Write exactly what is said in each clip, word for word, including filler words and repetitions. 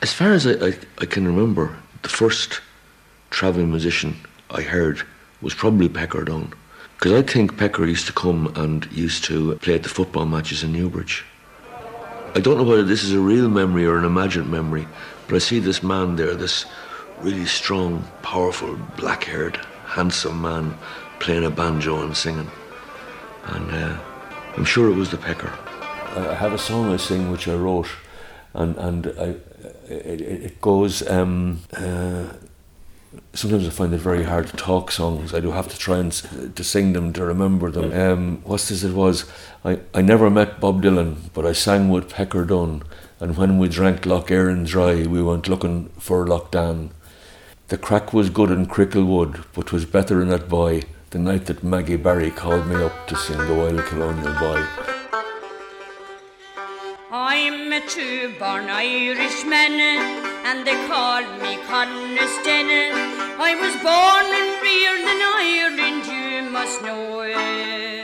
As far as I, I, I can remember, the first travelling musician I heard was probably Pecker Dunn. Because I think Pecker used to come and used to play at the football matches in Newbridge. I don't know whether this is a real memory or an imagined memory, but I see this man there, this really strong, powerful, black-haired, handsome man playing a banjo and singing. And uh, I'm sure it was the Pecker. I have a song I sing which I wrote, and, and I, it, it goes... Um, uh, Sometimes I find it very hard to talk songs. I do have to try and to sing them, to remember them. Um, what's this it was? I, I never met Bob Dylan, but I sang with Pecker Dunn. And when we drank Loch Erin dry, we went looking for Loch Dan. The crack was good in Cricklewood, but 'twas better in that boy the night that Maggie Barry called me up to sing The Wild Colonial Boy. I'm a true-born Irishman, and they call me Coniston. I was born and reared in Ireland, you must know it.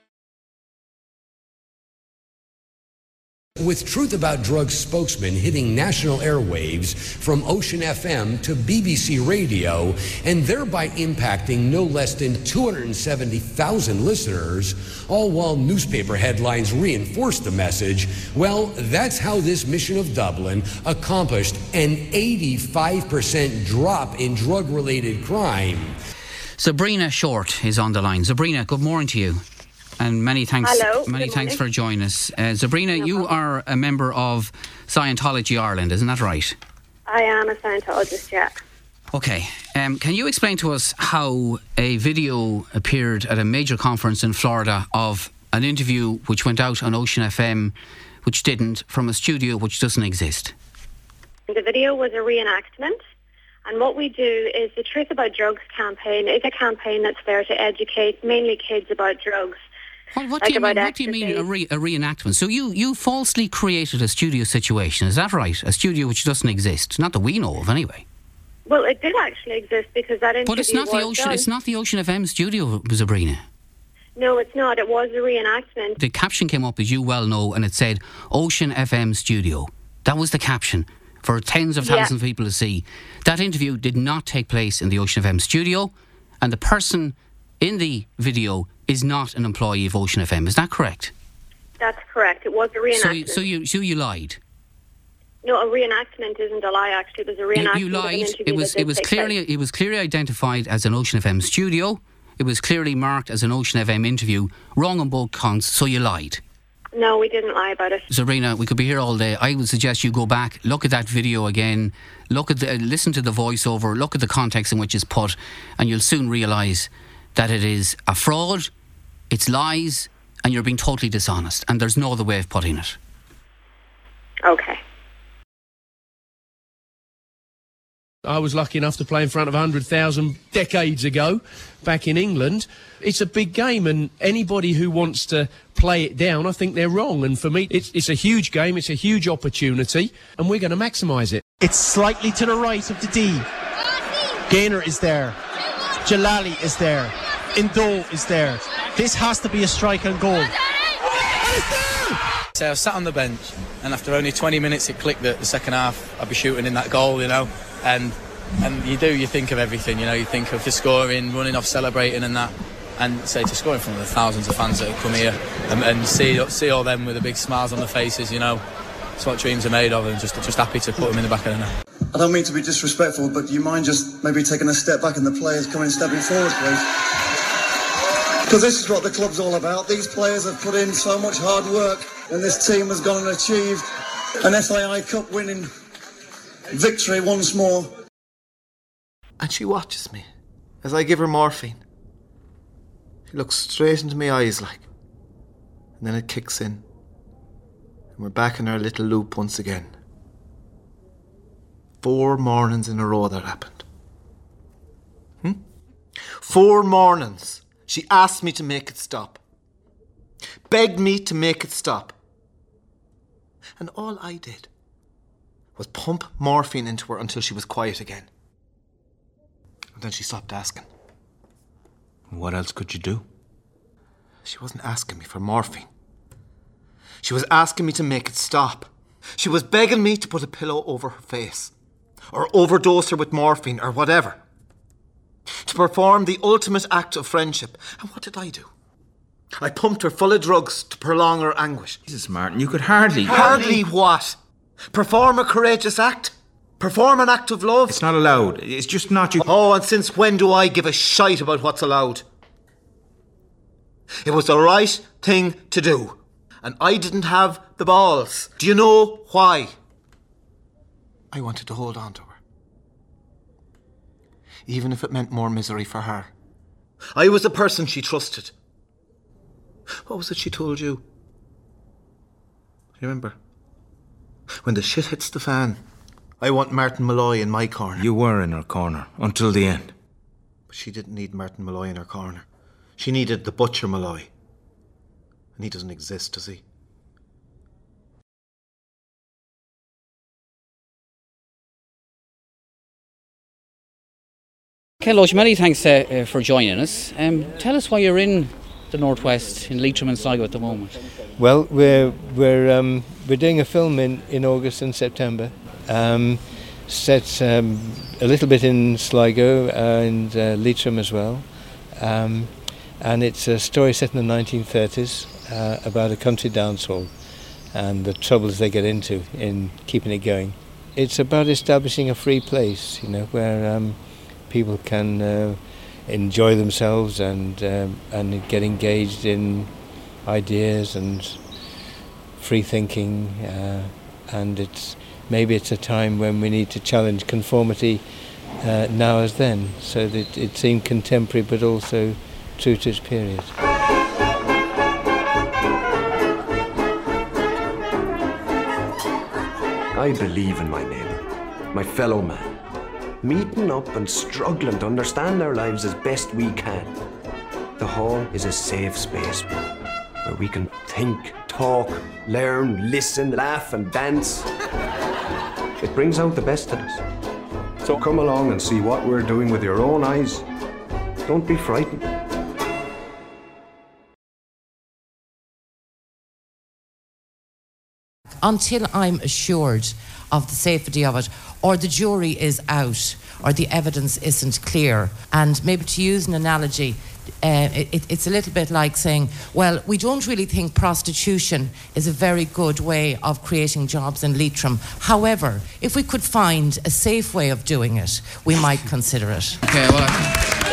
With Truth About Drugs spokesman hitting national airwaves from Ocean F M to B B C Radio, and thereby impacting no less than two hundred seventy thousand listeners, all while newspaper headlines reinforced the message. Well, that's how this mission of Dublin accomplished an eighty-five percent drop in drug-related crime. Sabrina Short is on the line. Sabrina, good morning to you. And many thanks, Hello, many thanks for joining us. Uh, Sabrina, no you problem. Are a member of Scientology Ireland, isn't that right? I am a Scientologist, yeah. Okay. Um, can you explain to us how a video appeared at a major conference in Florida of an interview which went out on Ocean F M, which didn't, from a studio which doesn't exist? The video was a reenactment. And what we do is the Truth About Drugs campaign is a campaign that's there to educate mainly kids about drugs. Well, what, like do you mean, what ecstasy. do you mean a, re, a reenactment? So you, you falsely created a studio situation, is that right? A studio which doesn't exist, not that we know of anyway. Well, it did actually exist because that interview But it's not was the Ocean. done. It's not the Ocean F M studio, Sabrina. No, it's not. It was a reenactment. The caption came up, as you well know, and it said Ocean F M studio. That was the caption for tens of thousands yeah. of people to see. That interview did not take place in the Ocean F M studio, and the person in the video is not an employee of Ocean F M. Is that correct? That's correct. It was a reenactment. So you, so you, so you lied. No, a reenactment isn't a lie. Actually, it was a reenactment. You, you lied. Of an interview it was. that did It was take clearly. place. It was clearly identified as an Ocean F M studio. It was clearly marked as an Ocean F M interview. Wrong on both counts. So you lied. No, we didn't lie about it. Sabrina, we could be here all day. I would suggest you go back, look at that video again, look at the, uh, listen to the voiceover, look at the context in which it's put, and you'll soon realise that it is a fraud, it's lies, and you're being totally dishonest. And there's no other way of putting it. Okay. I was lucky enough to play in front of one hundred thousand decades ago, back in England. It's a big game, and anybody who wants to play it down, I think they're wrong. And for me, it's, it's a huge game, it's a huge opportunity, and we're going to maximise it. It's slightly to the right of the D. Gaynor is there. Jalali is there. Indo is there. This has to be a strike and goal. So I was sat on the bench, and after only twenty minutes it clicked that the second half I'd be shooting in that goal, you know. And and you do, you think of everything, you know, you think of the scoring, running off, celebrating and that. And say to score in front of the thousands of fans that have come here and, and see see all them with the big smiles on their faces, you know. It's what dreams are made of, and just just happy to put them in the back of the net. I don't mean to be disrespectful, but do you mind just maybe taking a step back and the players coming stepping forward, please? Because this is what the club's all about. These players have put in so much hard work, and this team has gone and achieved an F A I Cup winning victory once more. And she watches me as I give her morphine. She looks straight into my eyes like, and then it kicks in, and we're back in our little loop once again. Four mornings in a row that happened. Hmm? Four mornings she asked me to make it stop. Begged me to make it stop. And all I did was pump morphine into her until she was quiet again. And then she stopped asking. What else could you do? She wasn't asking me for morphine. She was asking me to make it stop. She was begging me to put a pillow over her face, or overdose her with morphine, or whatever. To perform the ultimate act of friendship. And what did I do? I pumped her full of drugs to prolong her anguish. Jesus, Martin, you could hardly... Hardly what? Perform a courageous act? Perform an act of love? It's not allowed. It's just not you... Oh, and since when do I give a shite about what's allowed? It was the right thing to do. And I didn't have the balls. Do you know why? I wanted to hold on to her. Even if it meant more misery for her. I was the person she trusted. What was it she told you? You remember? When the shit hits the fan, I want Martin Malloy in my corner. You were in her corner, until the end. But she didn't need Martin Malloy in her corner. She needed the butcher Malloy. And he doesn't exist, does he? Kelosh, many thanks uh, uh, for joining us. Um, tell us why you're in the Northwest, in Leitrim and Sligo at the moment. Well, we're we're um, we're doing a film in, in August and September. Um, set um, a little bit in Sligo and uh, Leitrim as well. Um, and it's a story set in the nineteen thirties uh, about a country dance hall and the troubles they get into in keeping it going. It's about establishing a free place, you know, where um, people can uh, enjoy themselves and um, and get engaged in ideas and free thinking. Uh, and it's maybe it's a time when we need to challenge conformity uh, now as then, so that it seemed contemporary but also true to its period. I believe in my neighbour, my fellow man, meeting up and struggling to understand our lives as best we can. The hall is a safe space where we can think, talk, learn, listen, laugh and dance. It brings out the best in us. So come along and see what we're doing with your own eyes. Don't be frightened. Until I'm assured of the safety of it, or the jury is out, or the evidence isn't clear. And maybe to use an analogy, uh, it, it's a little bit like saying, well, we don't really think prostitution is a very good way of creating jobs in Leitrim. However, if we could find a safe way of doing it, we might consider it. Okay, well, I...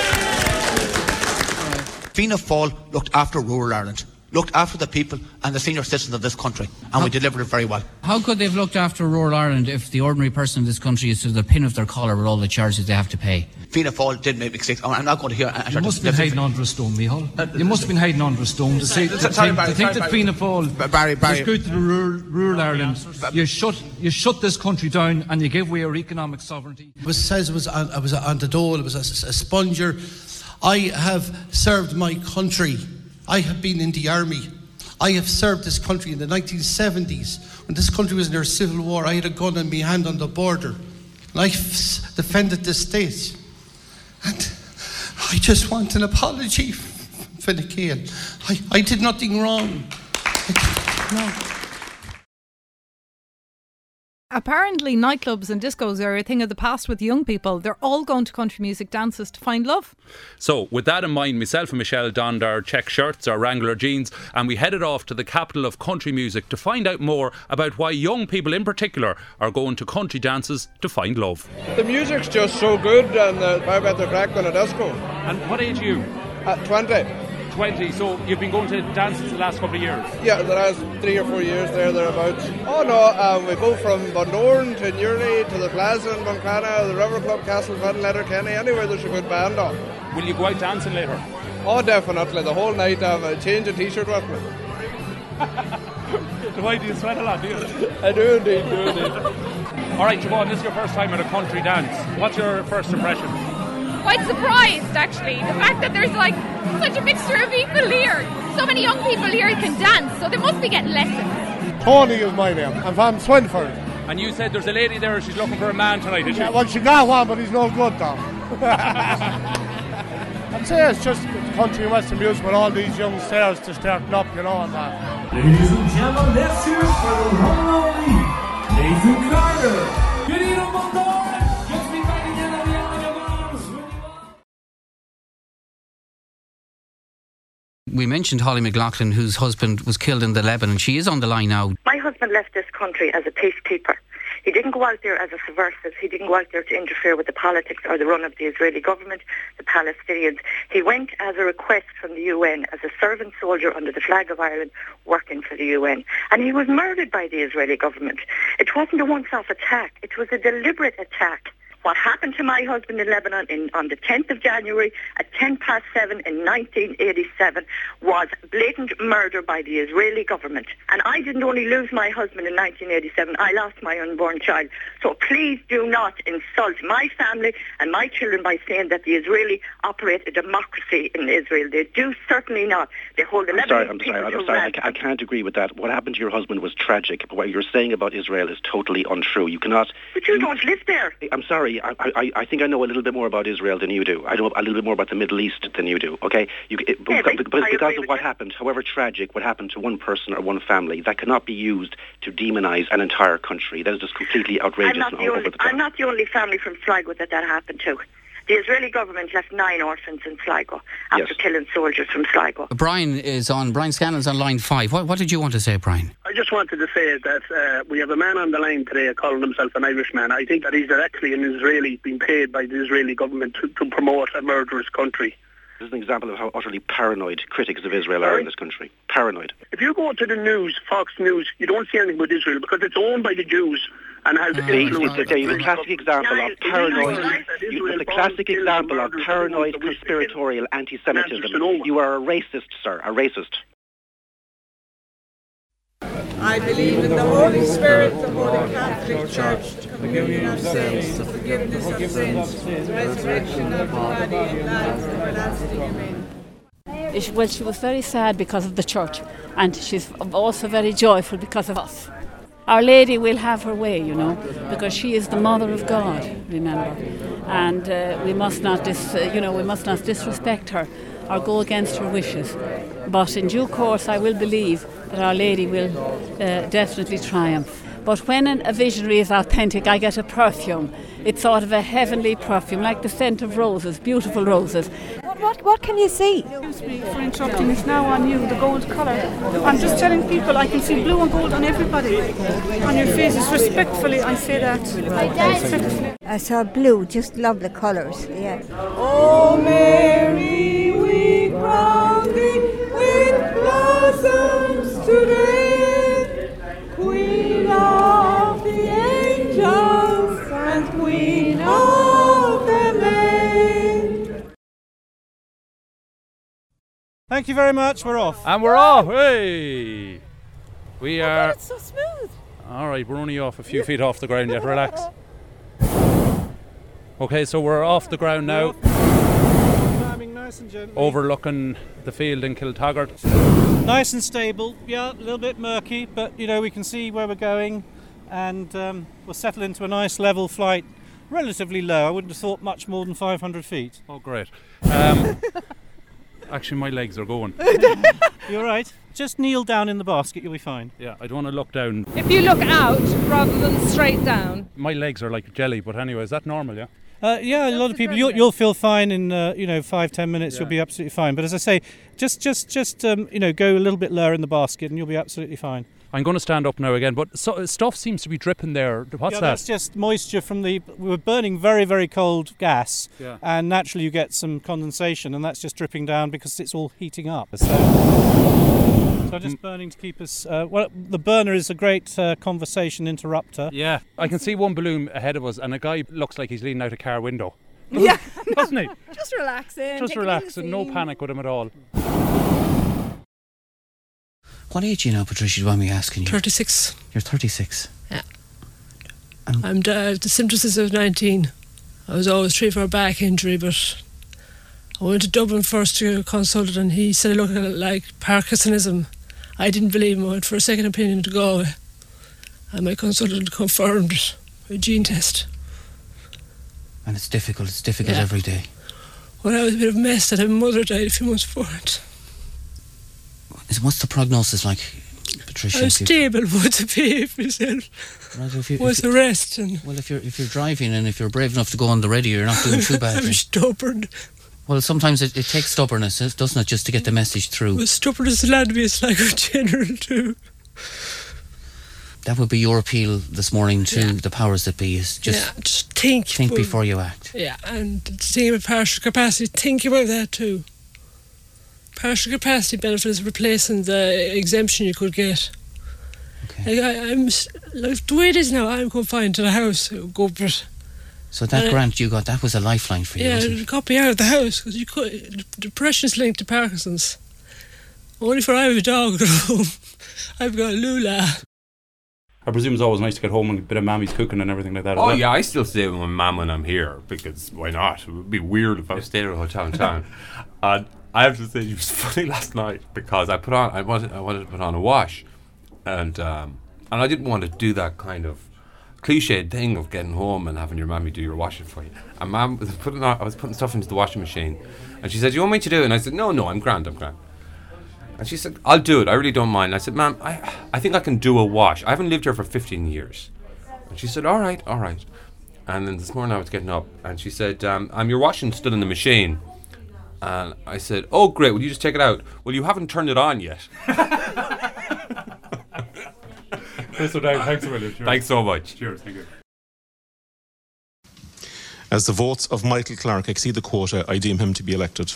Fianna Fáil looked after rural Ireland, looked after the people and the senior citizens of this country, and how, we delivered it very well. How could they have looked after rural Ireland if the ordinary person in this country is to the pin of their collar with all the charges they have to pay? Fianna Fáil did make mistakes. I'm not going to hear... You must have been hiding under a stone, Micheál. Uh, you must have been hiding under a stone to, say, to, sorry, think, Barry, to think sorry, that Barry. Fianna Fáil Barry, Barry. was good to the rural, rural Ireland. You shut, you shut this country down and you gave away our economic sovereignty. It was says it was on, I was on the dole, it was a, a sponger. I have served my country. I have been in the army. I have served this country in the nineteen seventies. When this country was in their civil war, I had a gun in my hand on the border. And I f- defended this state. And I just want an apology for the Kale. I, I did nothing wrong. I did no. Apparently nightclubs and discos are a thing of the past with young people. They're all going to country music dances to find love. So with that in mind, myself and Michelle donned our check shirts, our Wrangler jeans, and we headed off to the capital of country music to find out more about why young people in particular are going to country dances to find love. The music's just so good and uh, far better crack than a disco. And what age are you? At twenty. twenty, so you've been going to dances the last couple of years? Yeah, the last three or four years there, thereabouts. Oh no, um, we go from Bundoran to Newry to the Plaza in Buncrana, the River Club, Castlefin, Letterkenny, anywhere there's a good band on. Will you go out dancing later? Oh, definitely. The whole night I have a change of t-shirt with me. Why do you sweat a lot, do you? I do indeed, do indeed. All right, Siobhan, this is your first time at a country dance. What's your first impression? Quite surprised, actually. The fact that there's like such a mixture of people here. So many young people here can dance, so they must be getting lessons. Tony is my name. I'm from Swinford. And you said there's a lady there, she's looking for a man tonight, is she? Yeah, well, she got one, but he's no good, though. I'd say it's just country and western music with all these young stars to start up, you know, and that. Ladies and gentlemen, let's hear it for the one and only Nathan Carter. Good evening, Bundor. Just be back again on the Isle of Arms when you want. We mentioned Holly McLaughlin, whose husband was killed in the Lebanon. She is on the line now. My husband left this country as a peacekeeper. He didn't go out there as a subversive. He didn't go out there to interfere with the politics or the run of the Israeli government, the Palestinians. He went as a request from the U N, as a servant soldier under the flag of Ireland, working for the U N. And he was murdered by the Israeli government. It wasn't a once-off attack. It was a deliberate attack. What happened to my husband in Lebanon in, on the tenth of January at ten past seven in nineteen eighty-seven was blatant murder by the Israeli government. And I didn't only lose my husband in nineteen eighty-seven, I lost my unborn child. So please do not insult my family and my children by saying that the Israeli operate a democracy in Israel. They do certainly not. They hold the I'm Lebanese sorry, I'm people sorry, to I'm sorry. I, ransom. ca- I can't agree with that. What happened to your husband was tragic. What you're saying about Israel is totally untrue. You cannot... But you don't live there. I'm sorry. I, I, I think I know a little bit more about Israel than you do. I know a little bit more about the Middle East than you do, okay? You, it, Yeah, because but because, I because agree of with what you. happened, however tragic, what happened to one person or one family, that cannot be used to demonize an entire country. That is just completely outrageous I'm not, and the all only, over the top. I'm not the only family from Sligo that that happened to. The Israeli government left nine orphans in Sligo after Yes. killing soldiers from Sligo. Brian is on, Brian Scannell's on line five. What, what did you want to say, Brian? I just wanted to say that uh, we have a man on the line today calling himself an Irishman. I think that he's actually an Israeli being paid by the Israeli government to, to promote a murderous country. This is an example of how utterly paranoid critics of Israel are in this country. Paranoid. If you go to the news, Fox News, you don't see anything about Israel because it's owned by the Jews and has See, influence. it's, okay, it's a classic example of paranoid. You, it's a classic example of paranoid, conspiratorial anti-Semitism. You are a racist, sir. A racist. I believe in the Holy Spirit, the Holy Catholic Church, the communion of saints, the forgiveness of sins, the resurrection of the body, and life everlasting. Amen. It- Well, she was very sad because of the church, and she's also very joyful because of us. Our Lady will have her way, you know, because she is the Mother of God, remember, and uh, we must not, dis- uh, you know, we must not disrespect her or go against her wishes. But in due course, I will believe that Our Lady will uh, definitely triumph. But when an, a visionary is authentic, I get a perfume. It's sort of a heavenly perfume, like the scent of roses, beautiful roses. What, what, what can you see? Excuse me for interrupting. It's now on you, the gold colour. I'm just telling people I can see blue and gold on everybody. On your faces, respectfully, I say that. Respectfully. I saw blue, just love the colours, yeah. Oh, Mary, we crown thee with blossoms today, Queen of the angels and Queen of the maid. Thank you very much. We're off. And we're off. Hey! We are... It's so smooth. All right, we're only off a few feet off the ground yet. Relax. Okay, so we're off the ground now, Climbing nice and gently. overlooking the field in Kiltaggart. Nice and stable. Yeah, a little bit murky, but you know we can see where we're going, and um, we'll settle into a nice level flight, relatively low. I wouldn't have thought much more than five hundred feet. Oh, great. Um, actually, my legs are going. You all right? Just kneel down in the basket. You'll be fine. Yeah, I don't want to look down. If you look out rather than straight down. My legs are like jelly, but anyway, is that normal, yeah? Uh, yeah, a lot of people. You'll, you'll feel fine in uh, you know five ten minutes. Yeah. You'll be absolutely fine. But as I say, just just just um, you know go a little bit lower in the basket, and you'll be absolutely fine. I'm going to stand up now again, but so, stuff seems to be dripping there. What's yeah, that? That's just moisture from the. We were burning very very cold gas, Yeah. and naturally you get some condensation, and that's just dripping down because it's all heating up. So, so just burning to keep us. Uh, well, the burner is a great uh, conversation interrupter. Yeah, I can see one balloon ahead of us, and a guy looks like he's leaning out a car window. Yeah. Doesn't he? Just relaxing. Just relax and no panic with him at all. What age are you now, Patricia, do you want me asking you? thirty-six. You're thirty-six. Yeah. I'm uh, the symptoms is of nineteen. I was always treated for a back injury, but I went to Dublin first to consult, and he said I looked like Parkinsonism. I didn't believe him. I went for a second opinion to Galway, and my consultant confirmed it with a gene test. And it's difficult, it's difficult Yeah. every day. Well, I was a bit of a mess, and my mother died a few months before it. Is- What's the prognosis like, Patricia. I'm if you- stable would to behave myself. Right, if you- was if you- arresting. Well, if you're if you're driving and if you're brave enough to go on the radio, you're not doing too I'm badly. stubborn. Well, sometimes it, it takes stubbornness, doesn't it, just to get the message through. Well, stubborn as land me, it's like a general too. That would be your appeal this morning to Yeah. the powers that be. Is just, yeah, just think. think but- before you act. Yeah, and the thing about partial capacity, think about that too. Partial capacity benefit is replacing the exemption you could get. Okay. Like I, I'm s- like the way it is now, I'm confined to the house. Go for it. So that Uh, grant you got, that was a lifeline for you, Yeah, wasn't it? it got me out of the house because you could. Depression's linked to Parkinson's. Only for I have a dog at home. I've got Lula. I presume it's always nice to get home and a bit of mammy's cooking and everything like that. Oh as well. yeah, I still stay with my mum when I'm here because why not? It would be weird if I stayed at a hotel in town. And I have to say, it was funny last night because I put on, I wanted, I wanted to put on a wash, and um, and I didn't want to do that kind of cliched thing of getting home and having your mammy do your washing for you. And mum was putting, on, I was putting stuff into the washing machine, and she said, "You want me to do it?" And I said, "No, no, I'm grand, I'm grand." And she said, "I'll do it. I really don't mind." And I said, "Ma'am, I, I think I can do a wash. I haven't lived here for fifteen years." And she said, "All right, all right." And then this morning I was getting up, and she said, um, um, "Your washing's still in the machine." And I said, "Oh, great. Will you just take it out?" "Well, you haven't turned it on yet." So, Dave, thanks a million. Cheers. Thanks so much. Cheers, thank you. As the votes of Michael Clark exceed the quota, I deem him to be elected.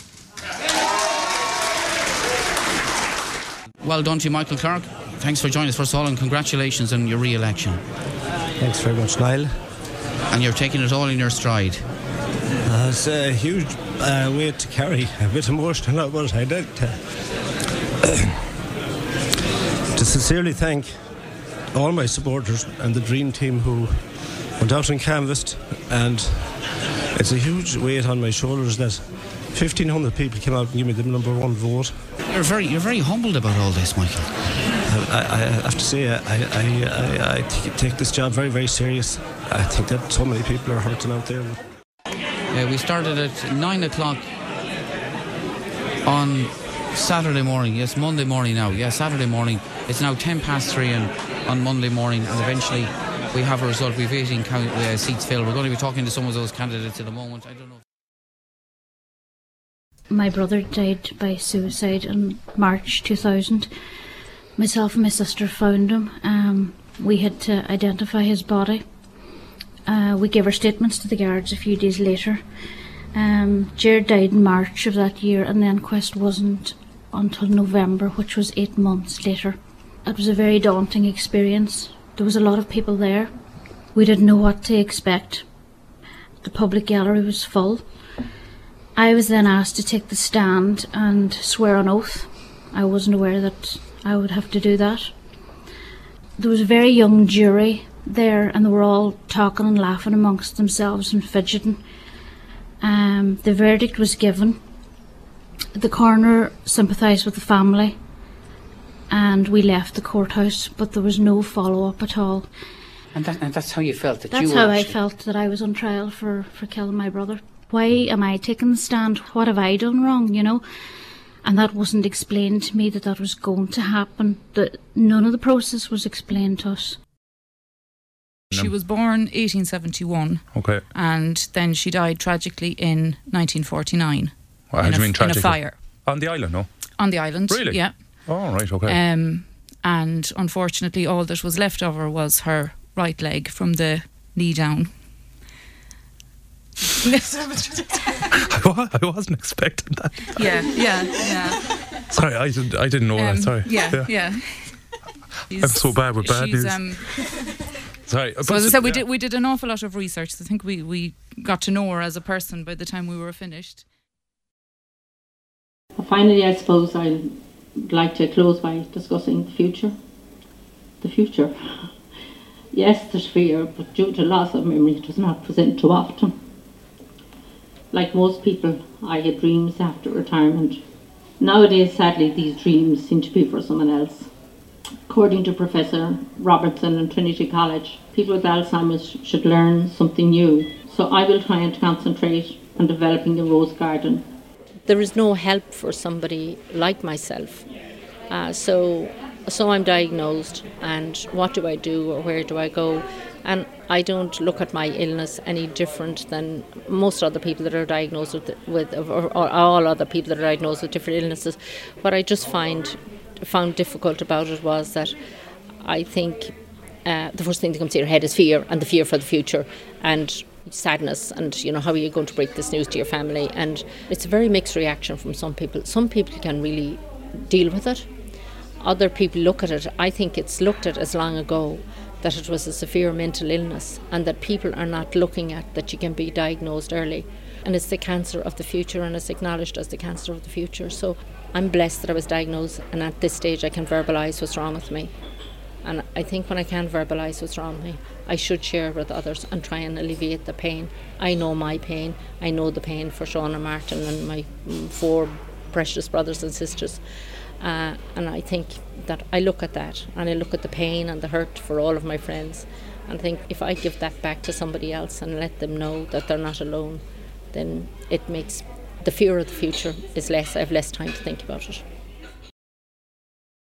Well done to you, Michael Clark. Thanks for joining us, first of all, and congratulations on your re-election. Thanks very much, Niall. And you're taking it all in your stride. Uh, it's a huge uh, weight to carry, a bit emotional, but I'd like to, to sincerely thank all my supporters and the Dream Team who went out and canvassed, and it's a huge weight on my shoulders that fifteen hundred people came out and gave me the number one vote. You're very, you're very humbled about all this, Michael. I, I, I have to say, I, I, I, I take, take this job very, very serious. I think that so many people are hurting out there. Uh, we started at nine o'clock on Saturday morning. Yes, Monday morning now. Yeah, Saturday morning. It's now ten past three and on Monday morning, and eventually we have a result. We've eighteen count, uh, seats filled. We're going to be talking to some of those candidates in a moment. I don't know. My brother died by suicide in March two thousand. Myself and my sister found him. Um, we had to identify his body. Uh, we gave our statements to the guards a few days later. Um, Jared died in March of that year, and the inquest wasn't until November, which was eight months later. It was a very daunting experience. There was a lot of people there. We didn't know what to expect. The public gallery was full. I was then asked to take the stand and swear on oath. I wasn't aware that I would have to do that. There was a very young jury there, and they were all talking and laughing amongst themselves and fidgeting. Um, the verdict was given. The coroner sympathised with the family, and we left the courthouse, but there was no follow-up at all. And, that, and that's how you felt that That's you were how I actually- felt that I was on trial for, for killing my brother. Why am I taking the stand? What have I done wrong, you know? And that wasn't explained to me, that that was going to happen. That none of the process was explained to us. She was born eighteen seventy-one. Okay. And then she died tragically in nineteen forty-nine. Well, how in do a, you mean tragically? In a fire. On the island, no? On the island, Really? yeah. Oh, right, okay. Um, and unfortunately, all that was left of her was her right leg from the knee down. I, wa- I wasn't expecting that. Yeah, yeah, yeah. Sorry, I, did, I didn't know Um, that, sorry. Yeah, yeah. I'm so bad with bad she's, news. Um, Sorry. so as I said, we did we did an awful lot of research. I think we, we got to know her as a person by the time we were finished. Finally, I suppose I'd like to close by discussing the future. The future. Yes, there's fear, but due to loss of memory, it does not present too often. Like most people, I had dreams after retirement. Nowadays, sadly, these dreams seem to be for someone else. According to Professor Robertson in Trinity College, people with Alzheimer's should learn something new. So I will try and concentrate on developing a rose garden. There is no help for somebody like myself. Uh, so So I'm diagnosed, and what do I do or where do I go? And I don't look at my illness any different than most other people that are diagnosed with, with or, or all other people that are diagnosed with different illnesses. What I just find found difficult about it was that I think uh, the first thing that comes to your head is fear, and the fear for the future, and sadness, and you know, how are you going to break this news to your family? And it's a very mixed reaction from some people. Some people can really deal with it. Other people look at it, I think it's looked at as long ago that it was a severe mental illness, and that people are not looking at that you can be diagnosed early. And it's the cancer of the future, and it's acknowledged as the cancer of the future. So I'm blessed that I was diagnosed, and at this stage I can verbalise what's wrong with me. And I think when I can verbalise what's wrong with me, I should share with others and try and alleviate the pain. I know my pain. I know the pain for Sean and Martin and my four precious brothers and sisters. Uh, and I think that I look at that, and I look at the pain and the hurt for all of my friends, and think if I give that back to somebody else and let them know that they're not alone, then it makes the fear of the future is less. I have less time to think about it.